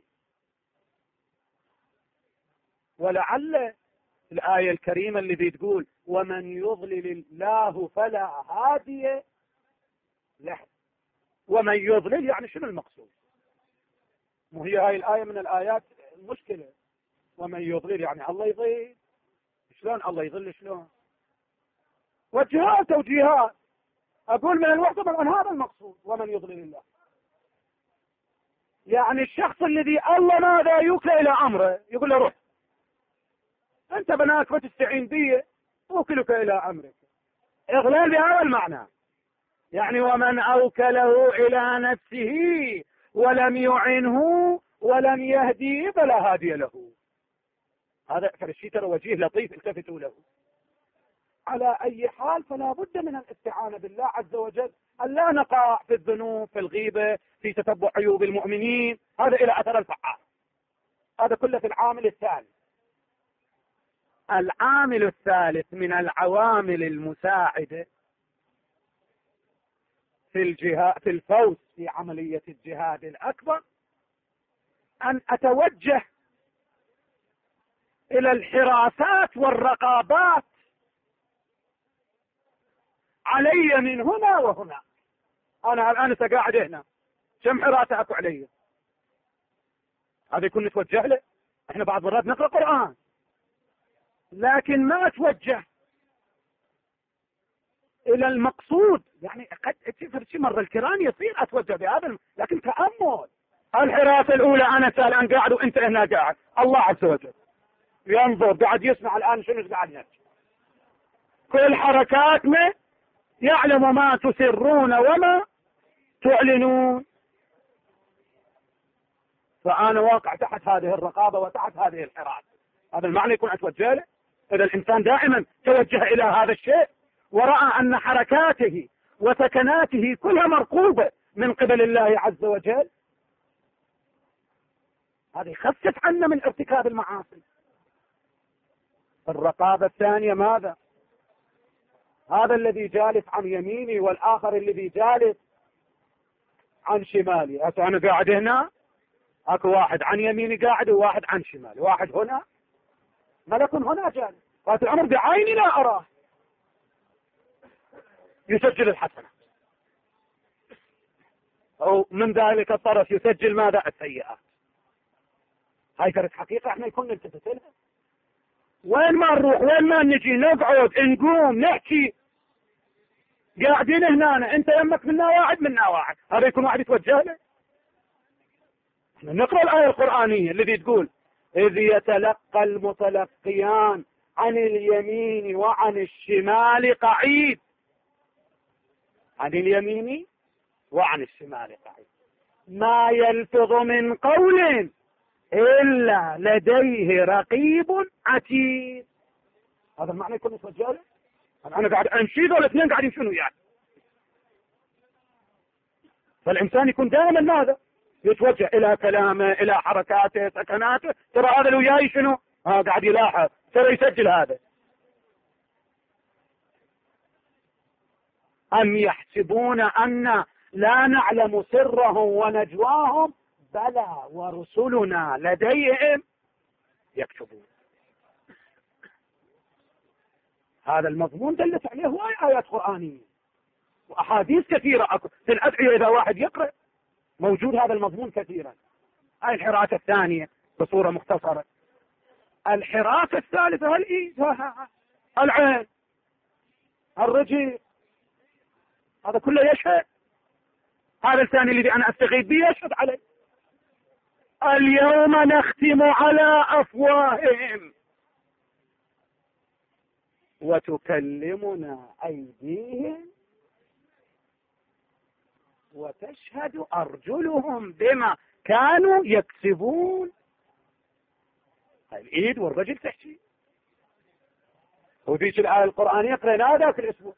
ولعل الآية الكريمة اللي بتقول ومن يضلل الله فلا هادي له، ومن يضلل يعني شنو المقصود؟ مو هي هاي الآية من الآيات المشكلة؟ ومن يضلل يعني الله يضل. شلون الله يضل؟ شلون؟ وجهات توجيهات. أقول من الوحدة طبعا هذا المقصود، ومن يضلل الله يعني الشخص الذي الله ماذا يوكل إلى أمره، يقول له روح أنت بناك فتستعين بي أوكلك إلى أمرك. إغلال بهذا المعنى، يعني ومن أوكله إلى نفسه ولم يعنه ولم يهديه فلا هادي له. هذا فرشي ترى وجيه لطيف التفتوا له. على أي حال فلا بد من الاستعانة بالله عز وجل أن لا نقع في الذنوب، في الغيبة، في تتبع عيوب المؤمنين. هذا إلى أثر الفعال، هذا كله في العامل الثاني. العامل الثالث من العوامل المساعدة في الجهاد في الفوز في عملية الجهاد الأكبر أن أتوجه إلى الحراسات والرقابات علي من هنا وهنا. أنا الآن سأقعد هنا، كم حراسة أكو علي؟ هذا يكون نتوجه له. احنا بعض مرات نقرأ قرآن لكن ما أتوجه إلى المقصود. يعني قد تفر شي مرة الكرام يصير أتوجه بهذا، لكن تأمل. الحراسة الأولى أنا الآن قاعد وأنت هنا قاعد، الله عز وجل ينظر قاعد يسمع الآن شنو قاعد نحكي، كل حركاتنا يعلم ما تسرون وما تعلنون. فأنا واقع تحت هذه الرقابة وتحت هذه الحراسة. هذا المعنى يكون أتوجه له. إذا الإنسان دائما توجه إلى هذا الشيء ورأى أن حركاته وسكناته كلها مرقوبة من قبل الله عز وجل، هذه خفت عنا من ارتكاب المعاصي. الرقابة الثانية ماذا؟ هذا الذي جالس عن يميني والآخر الذي جالس عن شمالي. أنا قاعد هنا، اكو واحد عن يميني قاعد وواحد عن شمالي، واحد هنا ملك هنا جالس، فات العمر بعيني لا أراه يسجل الحسنة، أو من ذلك الطرف يسجل ماذا؟ السيئات. هاي كانت حقيقة احنا يكون نلتفت لها. وين ما نروح وين ما نجي نقعد نقوم نحكي قاعدين هنا، انت يمك منا واحد منا واحد، هذا يكون واحد يتوجه له. احنا نقرأ الآية القرآنية الذي تقول إذ يتلقى المتلقيان عن اليمين وعن الشمال قعيد. عن اليمين وعن الشمال قعيد، ما يلفظ من قول إلا لديه رقيب عتيد. هذا المعنى يكون يتوجه له. أنا قاعد أمشي ذول الاثنين قاعدين شنو يعني؟ فالإنسان يكون دائما ماذا؟ يتوجه إلى كلامه، إلى حركاته، سكناته. ترى هذا لو جاي شنو؟ ها قاعد يلاحظ، ترى يسجل هذا. أم يحسبون أن لا نعلم سرهم ونجواهم بلى ورسلنا لديهم يكتبون. هذا المضمون دلت عليه هواي آيات قرآنية وأحاديث كثيرة في الأدعية. إذا واحد يقرأ موجود هذا المضمون كثيرا. هاي الحراسة الثانية بصورة مختصرة. الحراسة الثالثة الإيد، العين، الرجل، هذا كله يشهد. هذا الثاني الذي أنا أستغيث به يشهد عليه. اليوم نختم على أفواههم وتكلمنا أيديهم وتشهد أرجلهم بما كانوا يكسبون. الإيد والرجل تحكي. وذيك الآية القرآنية قرأناها ذاك الأسبوع.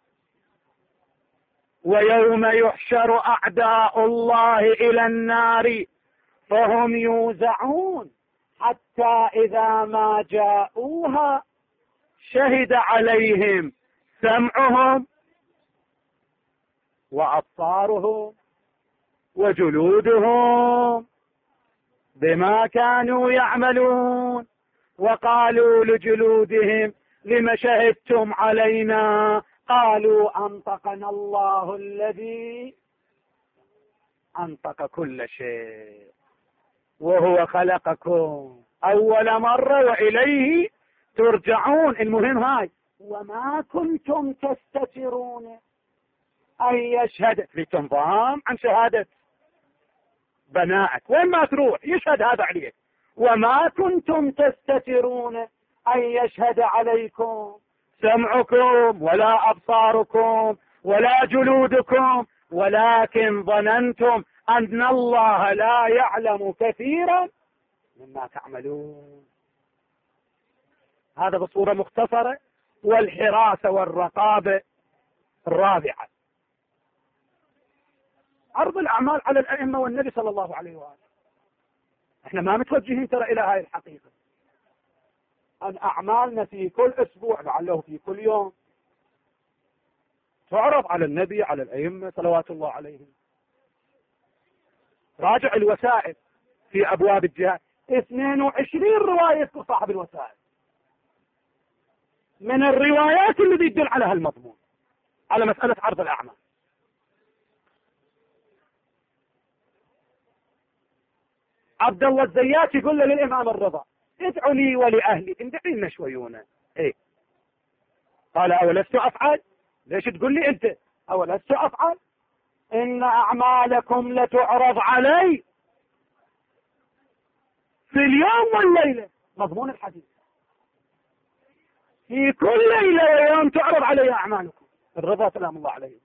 ويوم يحشر أعداء الله إلى النار فهم يوزعون حتى إذا ما جاءوها شهد عليهم سمعهم وأبصارهم وجلودهم بما كانوا يعملون وقالوا لجلودهم لم شهدتم علينا قالوا أنطقنا الله الذي أنطق كل شيء وهو خلقكم أول مرة وإليه ترجعون. المهم هاي وما كنتم تستترون أن يشهد في تنظام عن شهادة بنائك، وين ما تروح يشهد هذا عليك. وما كنتم تستترون أن يشهد عليكم سمعكم ولا أبصاركم ولا جلودكم ولكن ظننتم أن الله لا يعلم كثيرا مما تعملون. هذا بصورة مختصرة. والحراسة والرقابة الرابعة عرض الأعمال على الأئمة والنبي صلى الله عليه وآله. احنا ما متوجهين ترى إلى هاي الحقيقة. أن أعمالنا في كل أسبوع لعله في كل يوم تعرض على النبي على الأئمة صلوات الله عليهم. راجع الوسائل في أبواب الجهاد اثنين وعشرين رواية يذكر صاحب الوسائل من الروايات اللي يدل على هالمضمون على مسألة عرض الأعمال. عبد الله الزيات يقول له للإمام الرضا ادعوا لي ولأهلي ادعي لنا شويونا. ايه قال أولست أفعل؟ ليش تقول لي أنت أولست أفعل؟ إن أعمالكم لتعرض علي في اليوم والليلة. مضمون الحديث في كل ليلة ويوم تعرض علي أعمالكم. الرضا سلام الله عليه.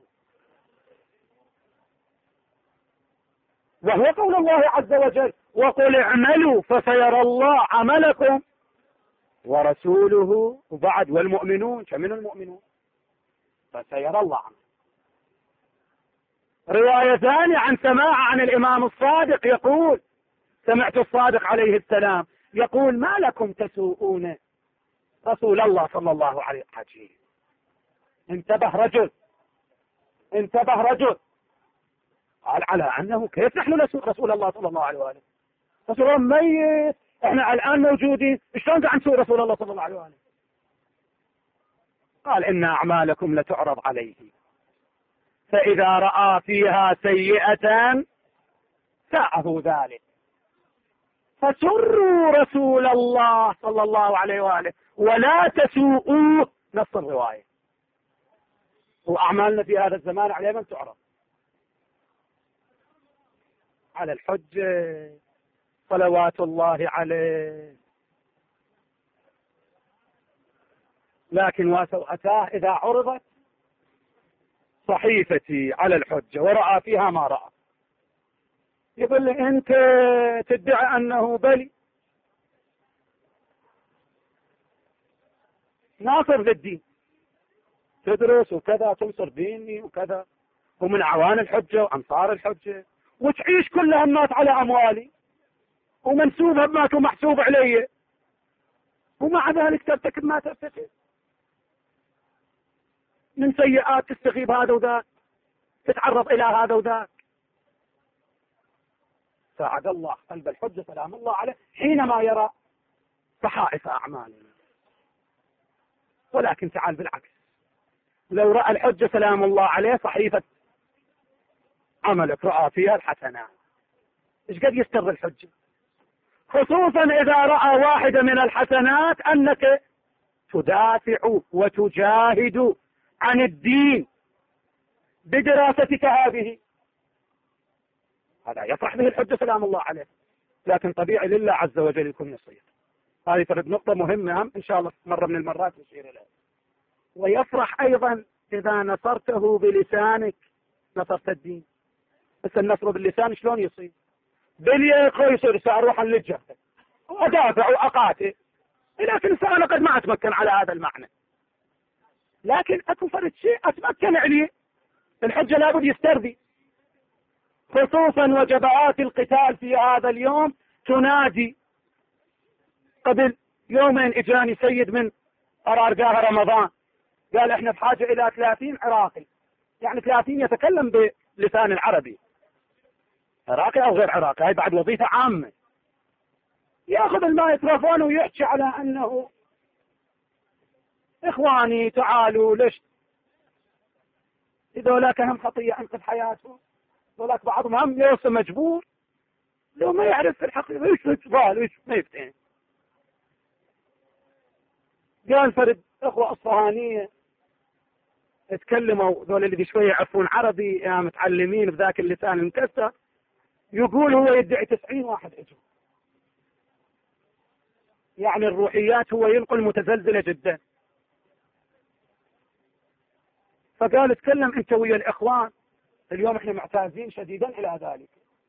وهو قول الله عز وجل وقل اعملوا فسيرى الله عملكم ورسوله وبعد والمؤمنون. كمن المؤمنون؟ فسيرى الله عمل. رواية ثانية عن سماع عن الإمام الصادق يقول سمعت الصادق عليه السلام يقول ما لكم تسوءون رسول الله صلى الله عليه وسلم. انتبه رجل انتبه رجل قال على أنه كيف نحن نسوء رسول الله صلى الله عليه وآله؟ رسول الله ميت احنا الآن موجودين شلون قاعد نسوء رسول الله صلى الله عليه وآله؟ قال إن أعمالكم لتعرض عليه فإذا رأى فيها سيئة ساءه ذلك فسروا رسول الله صلى الله عليه وآله ولا تسوءوه. نص الرواية. وأعمالنا في هذا الزمان على من تعرض؟ على الحج صلوات الله عليه. لكن وسوءتاه إذا عرضت صحيفتي على الحجة ورأى فيها ما رأى يقول لي أنت تدعي أنه بلي ناصر للدين تدرس وكذا تنصر ديني وكذا ومن أعوان الحجة وأنصار الحجة وتعيش كل همات على أموالي ومنسوب همات ومحسوب علي ومع ذلك ترتكب ما ترتكب من سيئات تستغيب هذا وذاك تتعرض إلى هذا وذاك. ساعد الله قلب الحجة سلام الله عليه حينما يرى صحائف أعمالنا. ولكن تعال بالعكس لو رأى الحجة سلام الله عليه صحيفة عملك رأى فيها الحسنات إيش قد يستر الحجة؟ خصوصا إذا رأى واحدة من الحسنات أنك تدافع وتجاهد عن الدين بدراستك هذه هذا يفرح به الحجة سلام الله عليه. لكن طبيعي لله عز وجل يكون نصير. هذه فرد نقطة مهمة هم إن شاء الله مرة من المرات نشير إليها. ويفرح أيضا إذا نصرته بلسانك نصرت الدين. بس النصر باللسان شلون يصير؟ باليق يصير سأروح للجهة وأدافع وأقاتل لكن سأنا قد ما أتمكن على هذا المعنى. لكن أكو فرد شيء أتمكن عليه الحجة لابد يسترضي. خصوصا وجبات القتال في هذا اليوم تنادي. قبل يومين اجاني سيد من أرارقاه رمضان قال احنا بحاجة الى ثلاثين عراقي يعني ثلاثين يتكلم بلسان العربي عراقي او غير عراقي هاي بعد وظيفة عامة ياخذ المايكروفون ويحكي على انه اخواني تعالوا ليش هذولاك هم خطية انقذ حياتهم هذولاك بعضهم هم يوصل مجبور لو ما يعرف في الحقيقة ايش يتفال ايش ما يفتين. قال فرد اخوة اصفهانية اتكلموا ذول اللي شوية يعرفون عربي يا متعلمين بذاك اللسان المكسر يقول هو يدعي تسعين واحد اجوا يعني الروحيات هو ينقل متزلزلة جدا. فقال اتكلم انت ويا الاخوان اليوم احنا معتازين شديدا الى ذلك.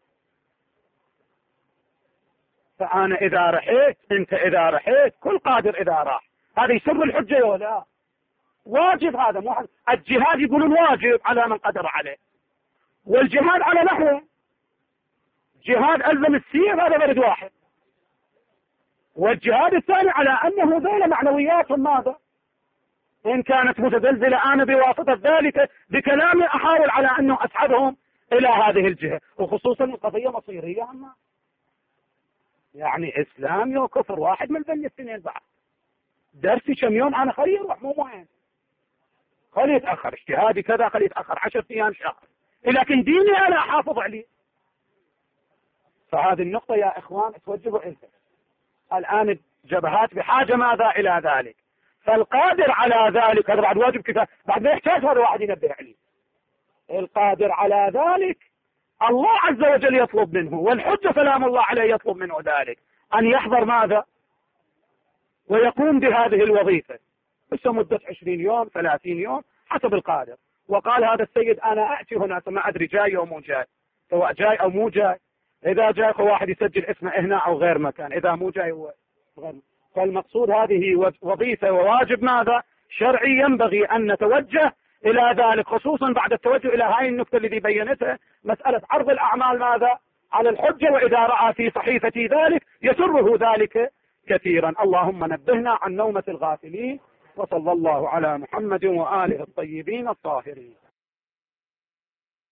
فانا اذا رحيت انت اذا رحيت كل قادر اذا راح هذا يسر الحجة ولا واجب. هذا مو الجهاد يقولون واجب على من قدر عليه والجهاد على نحوه جهاد ألزم السير هذا برد واحد والجهاد الثاني على أنه ذيل معنويات ماذا؟ إن كانت متزلزلة أنا بواسطة ذلك بكلامي أحاول على أنه أسحبهم إلى هذه الجهة، وخصوصا القضية مصيرية. أما يعني إسلامي وكفر واحد من ذنب الاثنين بعد. درسي كم يوم أنا خليه يروح مو مهم، خليه يتأخر، اجتهادي كذا خليه يتأخر عشرة أيام شهر، لكن ديني أنا أحافظ عليه. فهذه النقطة يا إخوان توجهوا إليها. الآن الجبهات بحاجة ماذا إلى ذلك، فالقادر على ذلك هذا بعد واجب كفاية، بعد ما يحتاج هذا واحد ينبه عليه. القادر على ذلك الله عز وجل يطلب منه، والحجة سلام الله عليه يطلب منه ذلك، أن يحضر ماذا ويقوم بهذه الوظيفة بس مدة عشرين يوم ثلاثين يوم حسب القادر. وقال هذا السيد أنا أأتي هنا ما أدري جاي أو مو جاي، سواء جاي أو مو جاي، إذا جاء واحد يسجل اسمه هنا أو غير مكان، إذا مو جاي هو غير. فالمقصود هذه وظيفة وواجب ماذا شرعي ينبغي أن نتوجه إلى ذلك، خصوصا بعد التوجه إلى هاي النقطة التي بينتها، مسألة عرض الأعمال ماذا على الحجة، وإذا رأى في صحيفتي ذلك يسره ذلك كثيرا. اللهم نبهنا عن نومة الغافلين، وصلى الله على محمد وآله الطيبين الطاهرين.